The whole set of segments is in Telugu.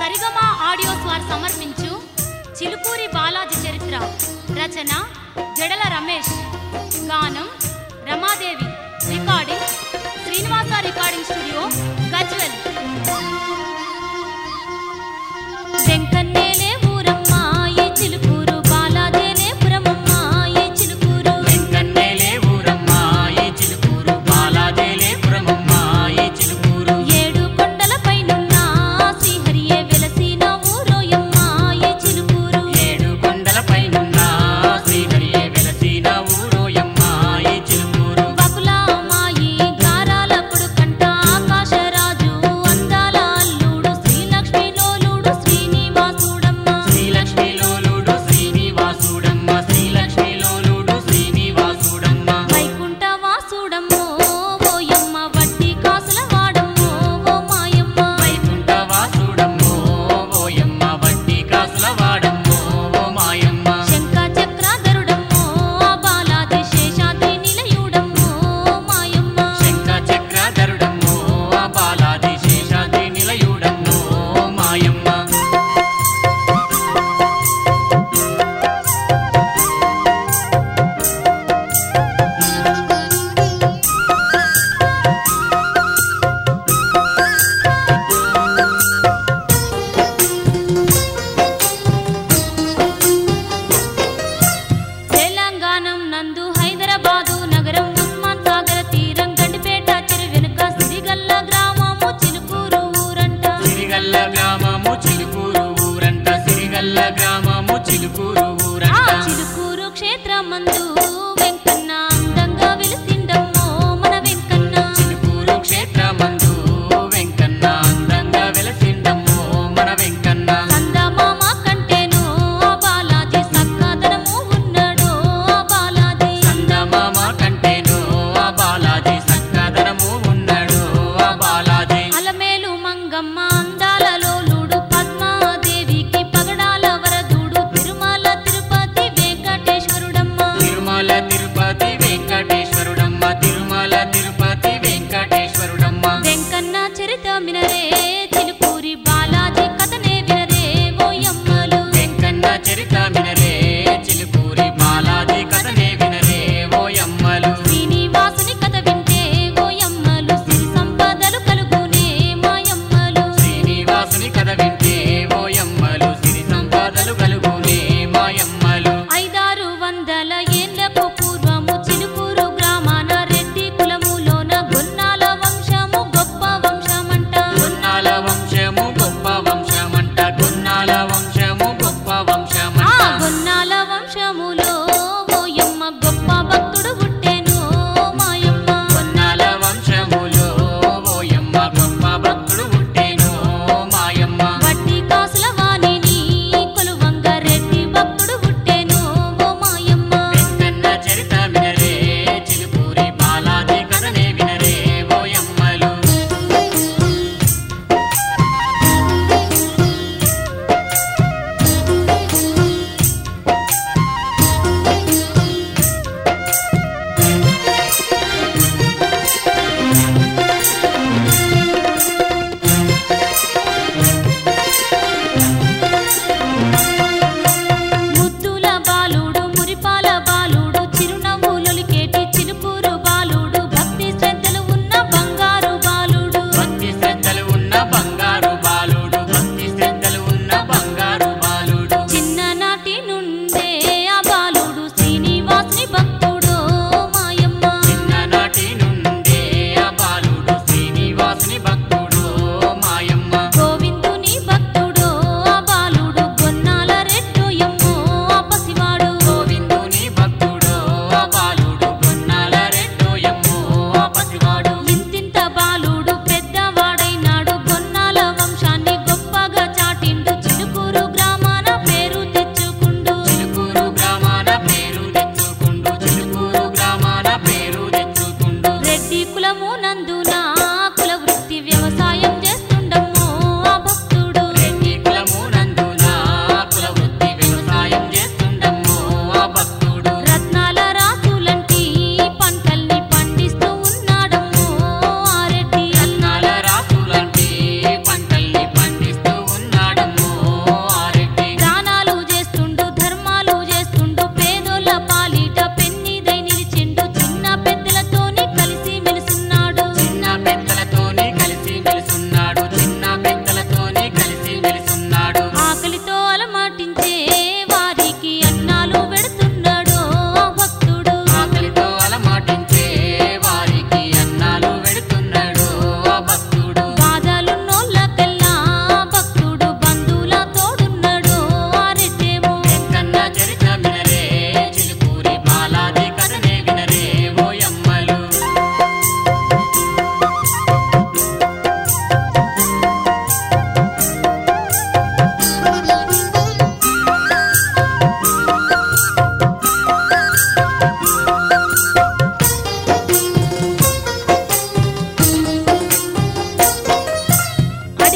సరిగమ ఆడియోస్ వారు సమర్పించు చిలుకూరి బాలాజీ చరిత్ర. రచన జడల రమేష్. గానం Ramadevi. Recording Srinivasa recording studio, Gajwel. వెంకన్నేలే ఊరమ్మా ఈ చిలుకూరు, బాలాజీలే పురమమ్మా ఈ చిలుకూరు. వెంకన్నేలే ఊరమ్మా ఈ చిలుకూరు, బాలాజీలే పురమమ్మా ఈ చిలుకూరు. ఏడు కొండల పైనున్న శ్రీహరియే వెలసిన ఊరోయమ్మా ఈ చిలుకూరు. ఏడు కొండల పైనున్న శ్రీహరియే వెలసిన ఊరోయమ్మా ఈ చిలుకూరు. బకులామాయి గారాల కొడుకంట ఆకాశరాజు, అందాల అల్లుడు శ్రీలక్ష్మి లోలుడు శ్రీనివాసుడమ్మ. శ్రీలక్ష్మి లోలుడు శ్రీనివాసుడమ్మ, శ్రీలక్ష్మి లోలుడు శ్రీనివాసుడమ్మ. వైకుంఠ వాసుడమ్మో ఓయమ్మ, వడ్డీ కాసుల వాడమ్మో ఓ మాయమ్మ. వైకుంఠ వాసుడమ్మో ఓయమ్మ, వడ్డీ కాసుల వాడమ్మో ఓ మాయమ్మ. శంఖ చక్రాధరుడమ్మో బాలాజీ శేషాద్రి నిలయుడమ్మో మాయమ్మ. శంఖ చక్రధరుడమ్మో బాలాజీ శేషాద్రి నిలయుడమ్మో మాయమ్మ. తెలంగాణం నందు హైదరాబాదు నగరం, ఉస్మాన్ సాగర తీరం, గండిపేట చెరు వెనుక సిరిగల్ల గ్రామము చిలుకూరు ఊరంట. సిరిగల్ల గ్రామము చిలుకూరు ఊరంట, సిరిగల్ల గ్రామము చిలుకూరు ఆ ఊరంట. చిలుకూరు క్షేత్రమందు వెంకన్న అందంగా వెలిసిండమ్మో మన వెంకన్న. చిలుకూరు క్షేత్రమందు వెంకన్న అందంగా వెలసిండమ్మో మన వెంకన్న. చందమామ కంటేనో బాలాజీ సక్కదనము ఉన్నాడో బాలాజీ. చందమామ కంటేనో బాలాజీ సక్కదనము ఉన్నాడు బాలాజీ. అలమేలు మంగమ్మ అందాల లోలుడు, పద్మాదేవికి పగడాల వరదుడు, తిరుమల తిరుపతి వెంకటేశ్వరుడమ్మ. తిరుమల తిరుపతి వెంకటేశ్వరుడమ్మ, తిరుమల తిరుపతి వెంకటేశ్వరుడమ్మ. వెంకన్న చరిత మినరే చిలుకూరి బాలాజీ కథనే వినరే ఓయమ్మలు. వెంకన్న చరిత వినరే చిలుకూరి బాలాజీ కథనే వినరే ఓయమ్మలు. శ్రీనివాసుని కథ వింటే ఓయమ్మలు, సిరి సంపదలు కలుగునే మాయమ్మలు. శ్రీనివాసుని కథ వింటే ఓయమ్మలు, సిరి సంపదలు కలుగునే మాయమ్మలు. 500 ఏళ్లకు పూర్వము చిలుకూరు గ్రామాన రెడ్డి కులములోన గొన్నాల వంశము గొప్ప వంశమంట. గొన్నాల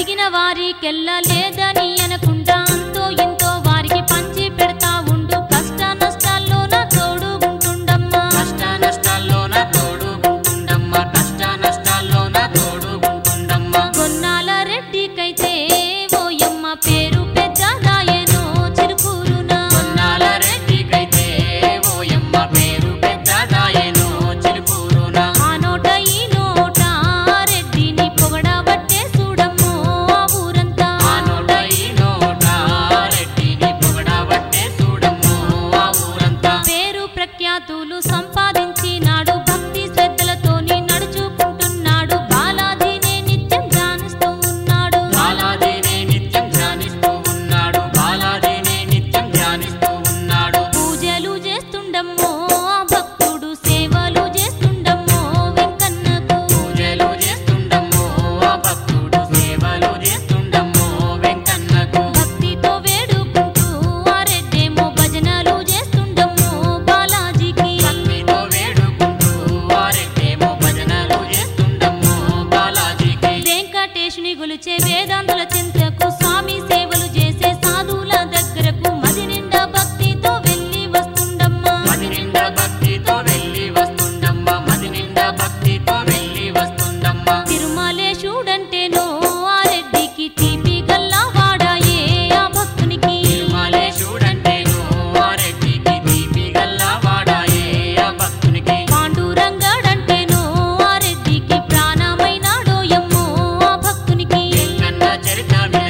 అడిగిన వారికెల్ల లేదని అనకుండా అంతో ఇంతో వారికి పంచి పెడతా ఉండు కష్ట నష్టాల్లోన తోడుగుంటుండమ్మా కష్ట నష్టాల్లోన తోడుగుంటుండమ్మా కష్ట నష్టాల్లోన తోడుగుంటుండమ్మా గొన్నాల రెడ్డికైతే ఓయమ్మ పేరు పెద్దదాయనో చిలుకూరునా కొన్నాల రెడ్డికైతే ఓయమ్మ పేరు పెద్దదాయెనో చిలుకూరున ఆ నోట ఈ నోట రెడ్డిని పొగడబట్టే చూడమ్మో ఆ ఊరంతా ఆ నోట ఈ నోట రెడ్డిని పొగడబట్టే చూడమ్మో ఆ ఊరంతా పేరు ప్రఖ్యాతులు సంపాదించినాడు భక్తి శ్రద్ధలతోని నడుచుకుంటున్నాడు బాలాజీనే నిత్యం ధ్యానిస్తూ ఉన్నాడు బాలాజీనే నిత్యం ధ్యానిస్తూ ఉన్నాడు బాలాజీనే నిత్యం ధ్యానిస్తూ ఉన్నాడు పూజలు చేస్తుండమ్మో ఆ భక్తుడు సేవలు చేస్తుండమ్మో వెంకన్నకు పూజలు చేస్తుండమ్మో ఆ భక్తుడు సేవలు చేస్తుండమ్మో వెంకన్నకు భక్తితో వేడుకుంటూ ఆ రెడ్డేమో భజనలు చేస్తుండమ్మో బాలాజీకి భక్తితో వేడుకుంటూ ఆ రెడ్డేమో భజనలు చేస్తుండమ్మో బాలాజీకి వెంకటేశుని గొలిచే వేదాంతుల చింతకు స్వామి సేవలు చేసే సాధువుల దగ్గరకు మది నిండా భక్తితో వెళ్ళి వస్తుండమ్మా మది నిండా భక్తితో వెళ్ళి వస్తుండమ్మా మది నిండా భక్తితో వెళ్ళి వస్తుండమ్మా తిరుమలేశుడంటేనో ఆ రెడ్డికి తీపి గల్లా వాడాయే ఆ భక్తునికి తిరుమలేశుడంటేనో ఆ రెడ్డికి తీపి గల్లా వాడాయే ఆ భక్తునికి పాండురంగడంటేనో ఆ రెడ్డికి ప్రాణమైనాడోయమ్మో ఆ భక్తునికి వెంకన్న చరిత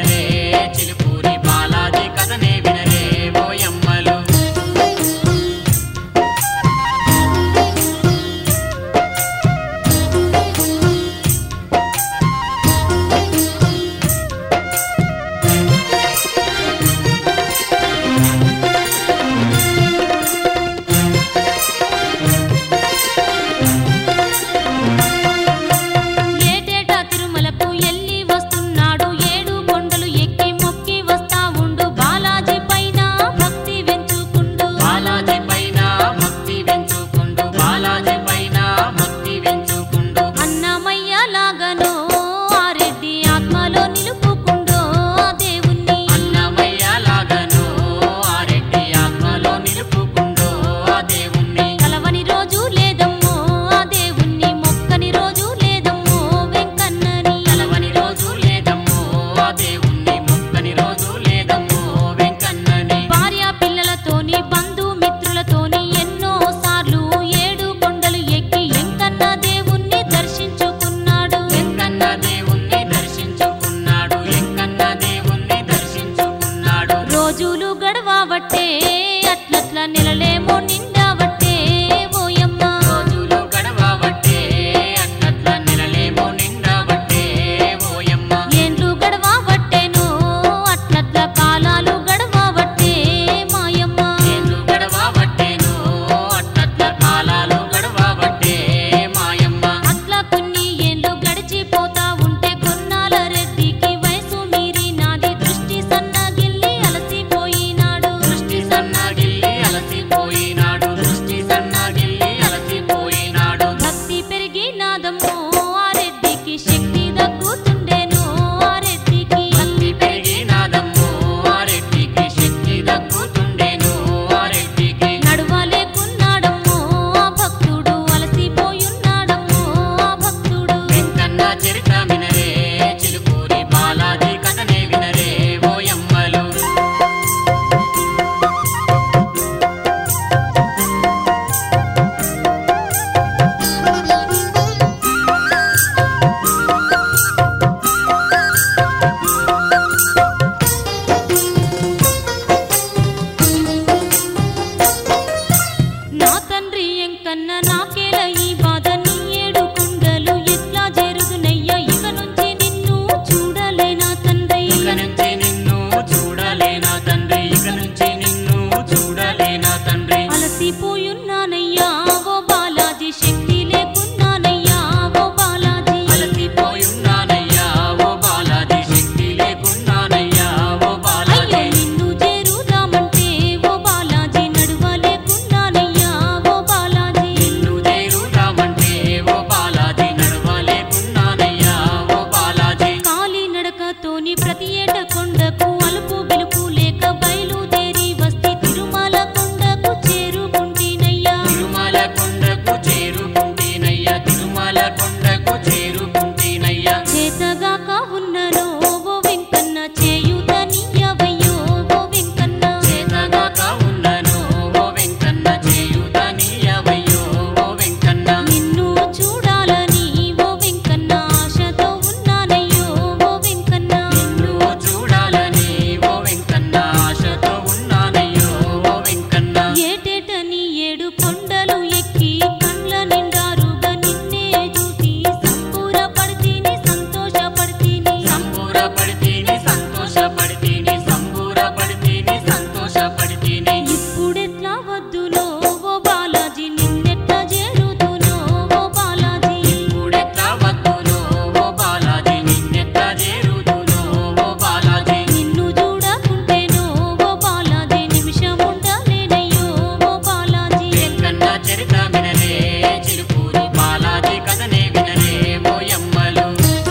భక్తుని ప్రతి ఏట కొండకు అలుపు బిలుపు లేక బయలుదేరి వస్తే తిరుమల కొండకు చేరుకుంటేనయ్యా తిరుమల కొండకు చేరుకుంటేనయ్యా తిరుమల కొండకు చేరుకుంటేనయ్యా చేతగాక ఉన్ననో ఓ వెంకన్న చేయుతనియవయ్యో ఓ వెంకన్న చేతగాక ఉన్నను ఓ వెంకన్న చేయుతనియవయ్యో ఓ వెంకన్న నిన్ను చూడాలని ఓ వెంకన్న ఆశతో ఉన్నానయ్యో ఓ వెంకన్న నిన్ను చూడాలని ఓ వెంకన్న ఆశతో ఉన్నానయ్యో ఓ వెంకన్న ఏటేటని ఏడు కొండలు ఎక్కి కండ్ల నిండారుగా నిన్నే చూసి సంబూరపడితిని సంతోషపడితిని సంబూరపడితేని సంతోషపడితేని సంబూరపడితేని సంతోషపడితేని ఇప్పుడెట్లా వద్దునో ఓ బాలాజీ నిన్నెట్లా చేరుతునో ఓ బాలాజీ ఇప్పుడెట్లా వద్దునో ఓ బాలాజీ నిన్నెట్లా చేరుదునో ఓ బాలాజీ నిన్ను చూడకుంటేనో ఓ బాలాజీ నిమిషం ఉండలేనయ్యో ఓ బాలాజీ వెంకన్న చరిత వినరే చిలుకూరి బాలాజీ కథనే వినరే ఓ యమ్మలు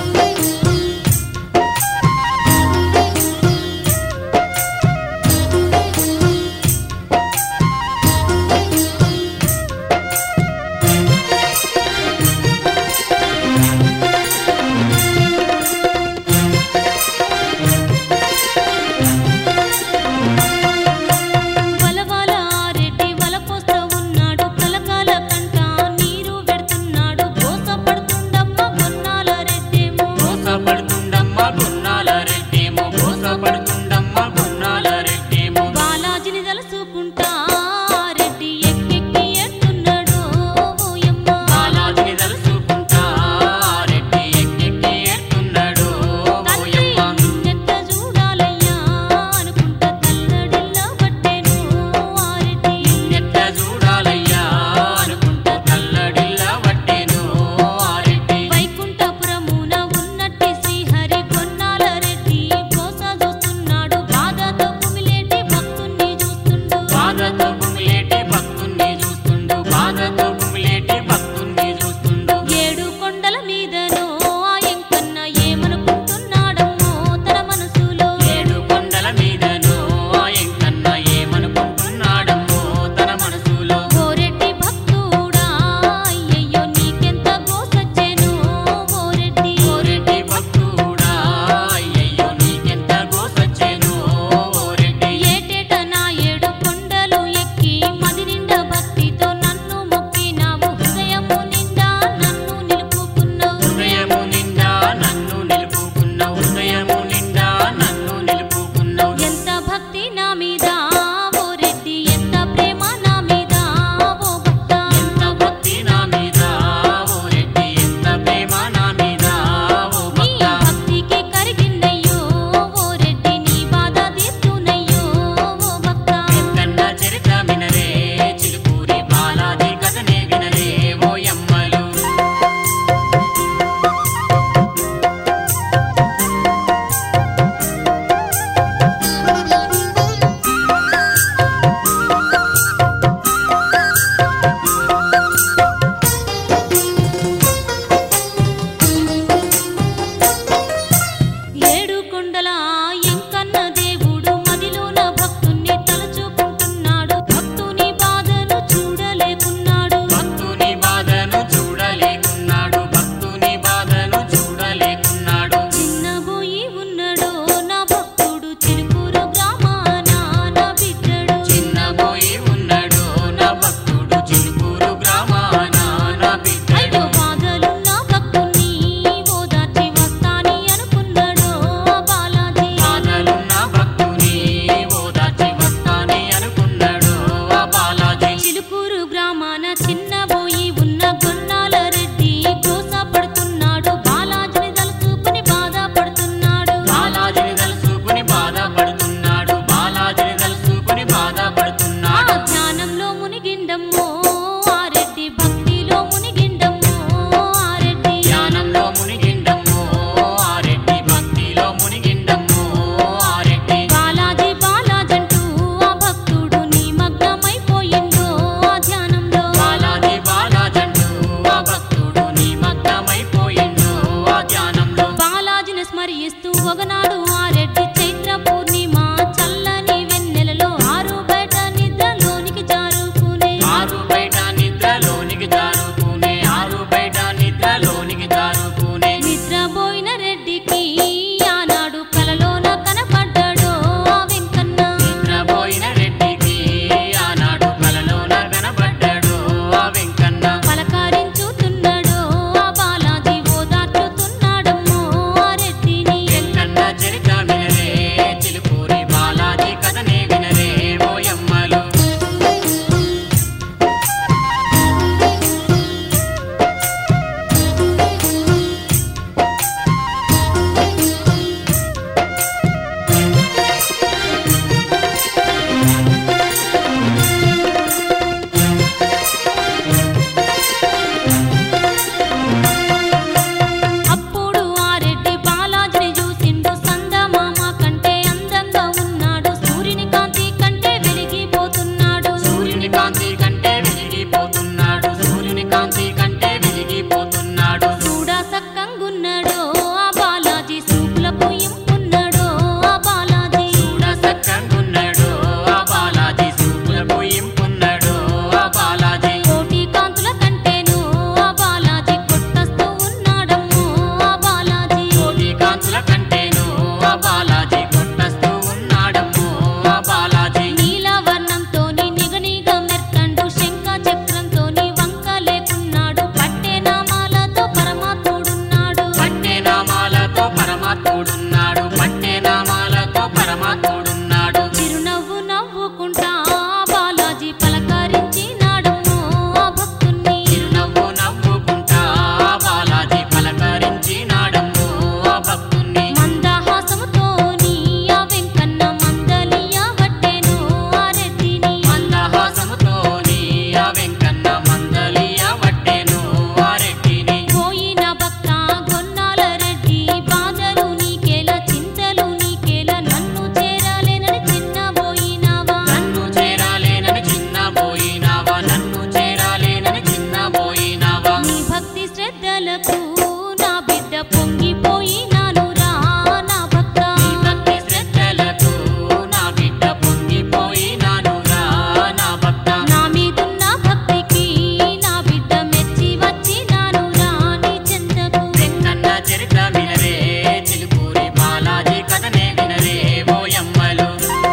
వలవల రెడ్డి వలపోస్త ఉన్నాడు కలకాల కంట నీరు పెడుతున్నాడు దోసపడుతుండమ్మ బొన్నాల రెడ్డేమో మోసపడుతుండమ్మ గున్నాల రెడ్డేమో మోసపడుతుండమ్మ గున్నాల రెడ్డేమో బాలాజీని తలుసుకుంటా రెడ్డి ఎక్కెక్కి ఎట్టున్నాడు ఓయమ్మ బాలాజీని తలుసుకుంటా రెడ్డి ఎక్కెక్కి ఎట్టున్నాడు తండ్రి ఓయమ్మ నిన్నెట్ట చూడాలయ్యా అనుకుంటా తల్లడిల్ల పట్టెను ఆ రెడ్డి నిన్నెట్ట చూడాలయ్యా అనుకుంటా తల్లడిల్లా వట్టెను ఆ రెడ్డి వైకుంఠపురమున ఉన్నట్టి శ్రీహరి కొన్నాల రెడ్డి కోస చూస్తున్నాడు బాధతో కుమిలేటి భక్తుణ్ణి చూస్తుండు బాధతో కుమిలేటి భక్తుణ్ణి చూస్తుండు బాధతో కుమిలేటి భక్తుణ్ణి చూస్తుండు ఏడు కొండల మీదనో ఆ ఎంకన్న ఏమనుకుంటున్నాడమ్మో తన మనసులో ఏడు కొండల మీదను ఎంకన్న ఏమనుకుంటున్నాడమ్మో తన మనసులో ఓరెడ్డి భక్తుడా అయ్యయ్యో నీకెంత గోసొచ్చెను ఓరెడ్డి ఓరెడ్డి భక్తుడా అయ్యయ్యో నీకెంత గోసొచ్చెను ఓరెడ్డి ఏటేట నా ఏడు కొండలు ఎక్కి మది నిండా భక్తితో నన్ను మొక్కినావు హృదయము నిండా నన్ను నిలుపుకున్నావు హృదయము నిండా నన్ను నిలుపుకున్నావు హృదయము నిండా నన్ను నిలుపుకున్నావు ఎంత భక్తి నా మీద ఓ రెడ్డి ఎంత ప్రేమ నా మీద ఓ భక్త ఎంత భక్తి నా మీద ఓరెడ్డి ఎంత ప్రేమ నా మీద ఓ నీ భక్త భక్తికి కరిగిందయ్యో ఓ రెడ్డి నీ బాధ తీర్చునయ్యో ఓ భక్త వెంకన్న చరిత వినరే చిలుకూరి బాలాజీ కథనే వినరే ఓ యమ్మలు ఏడు కొండల ఎంకన్న దేవుడు మదిలోన భక్తుణ్ణి తలుచుకుంటున్నాడు భక్తుని బాధను చూడలేకున్నాడు భక్తుని బాధను చూడలేకున్నాడు భక్తుని బాధను చూడలేకున్నాడు చిన్నబోయి ఉన్నాడో నా భక్తుడు చిలుకూరు గ్రామాన నా బిడ్డడు చిన్నబోయి ఉన్నాడు నా భక్తుడు చిలుకూరు గ్రామాన నా బిడ్డడు అయ్యో బాధలున్న భక్తుని ఓదార్చి వస్తాని అనుకున్నాడో బాలాజీ బాధలున్న భక్తుని ఓదార్చి వస్తాని అనుకున్నాడు ఆ బాలాజీ చిలుకూరు గ్రామాన చిన్నబోయి ఉన్న గొన్నాల రెడ్డి గోసపడుతున్నాడు బాలాజీని తలుచుకుని బాధపడుతున్నాడు బాలాజీని తలుసుకుని బాధపడుతున్నాడు బాలాజీని తలుసుకుని ఆ బాధపడుతున్నాడు ధ్యానంలో మునిగిండమ్మో ఆ రెడ్డి భక్తిలో మునిగిండమ్మో ఆ రెడ్డి ధ్యానంలో మునిగిండమ్మో ఆ రెడ్డి భక్తిలో మునిగిండమ్మో ఆ రెడ్డి బాలాజీ బాలాజంటూ ఆ భక్తుడు నిమగ్నమైపోయిందో ఆ ధ్యానంలో బాలాజీ బాలాజంటూ ఆ భక్తుడు నిమగ్నమైపోయిండు ఆ ధ్యానంలో బాలాజీని స్మరిస్తూ ఒకనాడు రెడ్డి చైత్ర పూర్ణిమ చల్లని వెన్నెలలో ఆరు బయట నిద్రలోనికి జారుకునే ఆరు బయట నిద్రలోనికి జారుకునే ఆరు బయట నిద్రలోనికి జారుకునే నిద్రపోయిన రెడ్డికి ఆనాడు కలలోన కనపడ్డాడో ఆ వెంకన్న నిద్రపోయిన రెడ్డికి ఆనాడు కలలోన కనబడ్డాడు ఆ వెంకన్న పలకరించుతున్నాడో ఆ బాలాజీ ఓదార్చుతున్నాడమ్మో ఆ రెడ్డిని వెంకన్న చరిత్ర వినరే చిలుకూరి బాలాజీ కథనే వినరే ఓయమ్మలు అప్పుడు ఆ రెడ్డి బాలాజీని చూసిండు సందమామ కంటే అందంగా ఉన్నాడు సూర్యుని కాంతి కంటే వెలిగిపోతున్నాడు సూర్యుని కాంతి కంటే వెలిగిపోతున్నాడు సూర్యుని కాంతి కంటే వెలిగిపోతున్నాడు చూడా సక్కంగున్నాడో ఆ బాలాజీ సూపులకు ఇంపున్నాడో ఆ బాలాజీ చూడ సక్కంగున్నాడు ఆ బాలాజీ సూపులకు ఇంపున్నాడు ఆ బాలాజీ కోటి కాంతుల కంటేను ఆ బాలాజీ కొట్టస్తూ ఉన్నాడమ్మో ఆ బాలాజీ కోటి కాంతుల కంటేను ఆ బాలాజీ కొట్టస్తూ ఉన్నాడమ్మో ఆ బాలాజీ నీలవర్ణంతోని నిగనిగ మెర్తండు శంఖ చక్రంతోని వంక లేకున్నాడు పట్టే నామాలతో పరమాత్ముడున్నాడు పట్టే నామాలతో పరమాత్ముడున్నాడు పట్టే నామాలతో పరమాత్ముడున్నాడు చిరునవ్వు నవ్వుకుంటా ఆ బాలాజీ పలకరించినాడమ్మో ఆ భక్తుణ్ణి చిరునవ్వు నవ్వుకుంటా ఆ బాలాజీ పలకరించినాడమ్మో ఆ భక్తుణ్ణి మందహాసముతోని ఆ వెంకన్న మందలియబట్టెను ఆ రెడ్డిని మందహాసముతోని ఆ వెంకన్న మందలియబట్టెను ఆ రెడ్డిని పోయిన భక్త గొన్నాల రెడ్డి బాధలు నీకేలా చింతలు నీకేలా నన్ను చేరాలేనని చిన్నబోయినావా నన్ను చేరాలేనని చిన్నబోయినావా నన్ను చేరాలేనని చిన్నబోయినావా నీ భక్తి శ్రద్ధలకు నా బిడ్డ పొంగిపోయినానురా నా భక్త నీ భక్తి శ్రద్ధలకు నా బిడ్డ పొంగిపోయినానురా నా భక్త నా మీదున్న భక్తికి నా బిడ్డ మెచ్చి వచ్చినానురా నీ చెంతకు వెంకన్న చరిత్ర వినరే చిలుకూరి బాలాజీ కథనే వినరే ఓయమ్మలు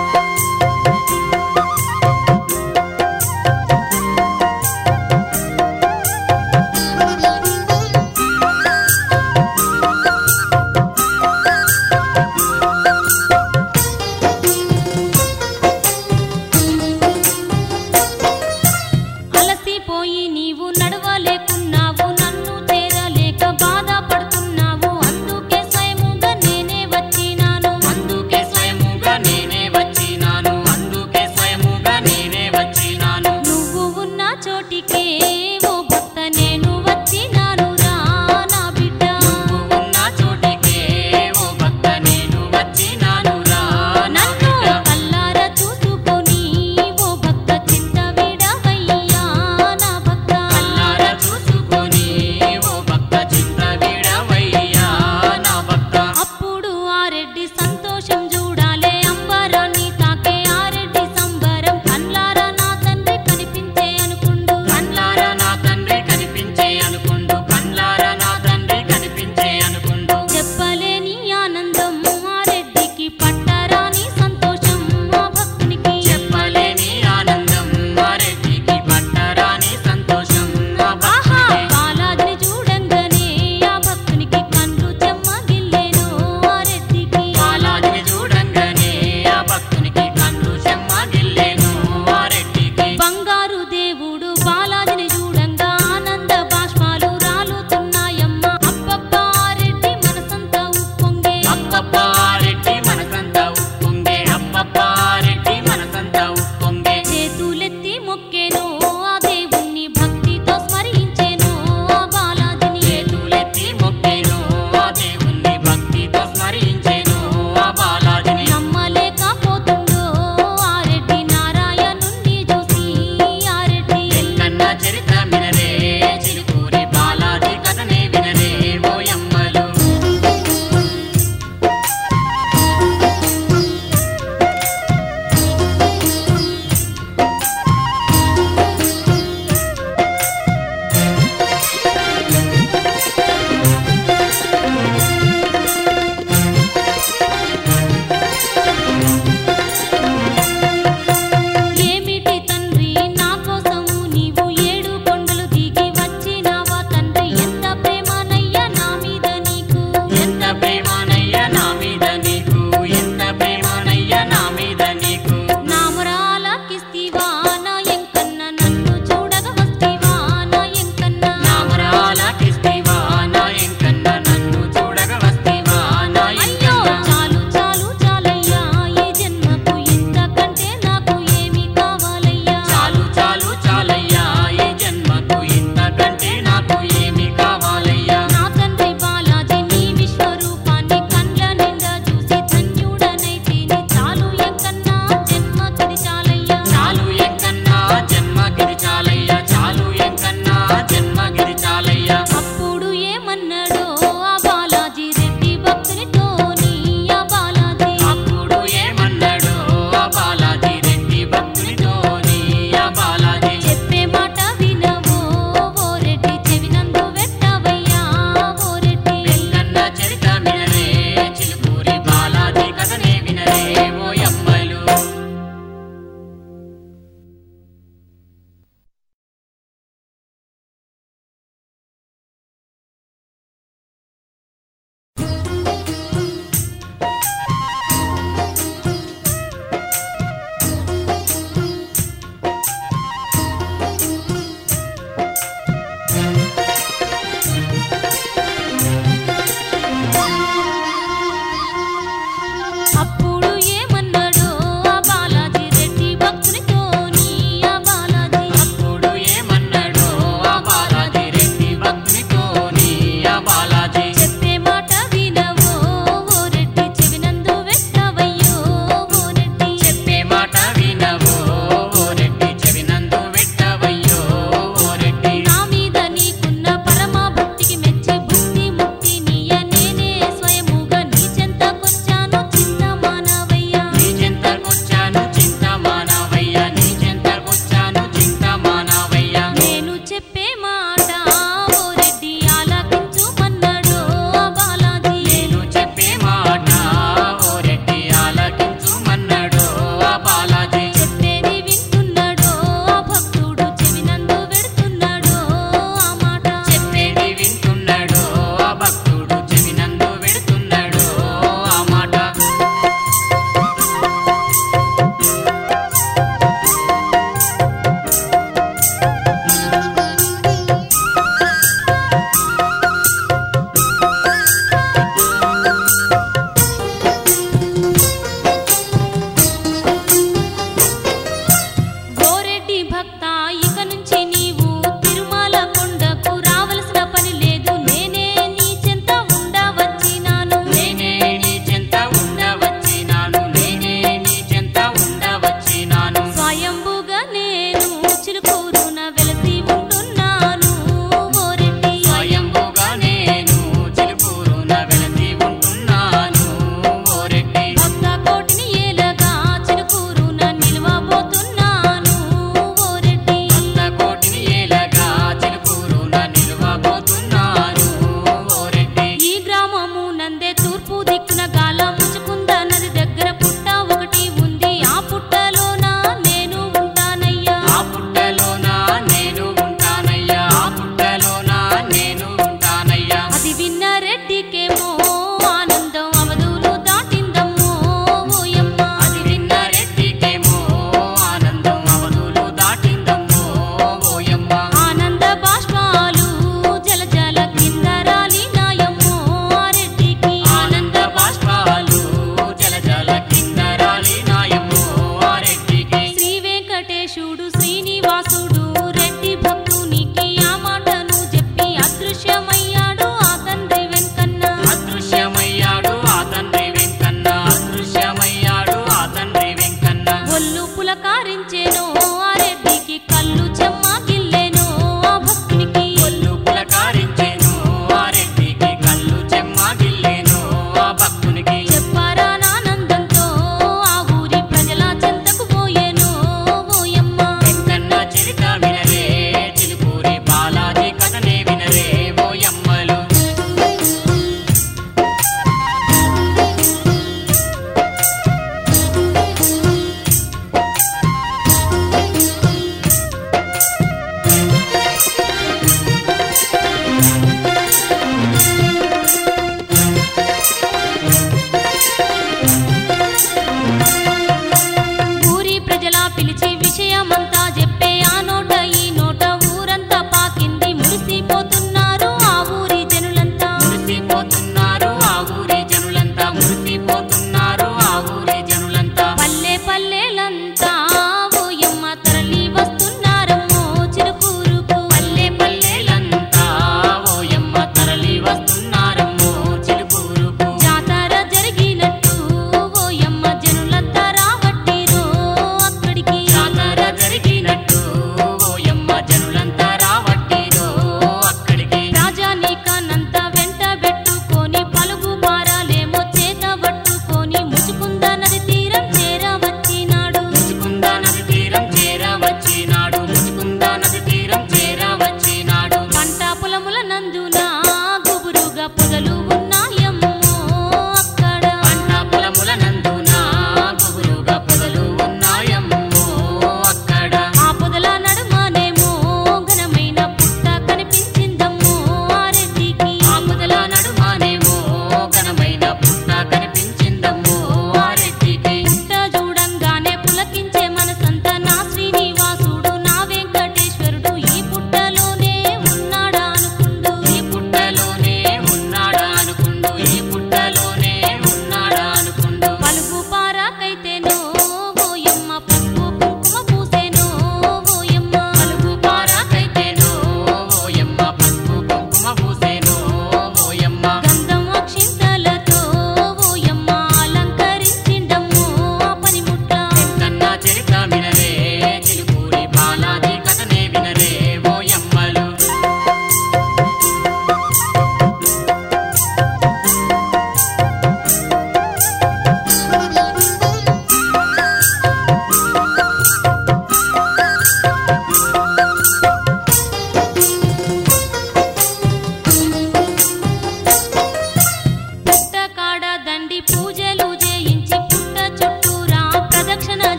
అలసిపోయి నీవు నడవలేకున్నావు నన్ను చేరలేక బాధపడుతున్నావు అందుకే స్వయముగా నేనే వచ్చినాను అందుకే స్వయముగా నేనే వచ్చినాను అందుకే స్వయముగా నేనే వచ్చినాను నువ్వు ఉన్న చోటికే ఓ భక్త నేను వచ్చినానురా నా బిడ్డ నువ్వు ఉన్న చోటికే ఓ భక్త నేను వచ్చినానురా నా నన్ను బిడ్డ కల్లార చూసుకొని ఓ భక్త చింత విడవయ్యా నా భక్త కల్లార చూసుకొని ఓ భక్త చింత విడవయ్యా నా భక్త అప్పుడు ఆ రెడ్డి సంతోషం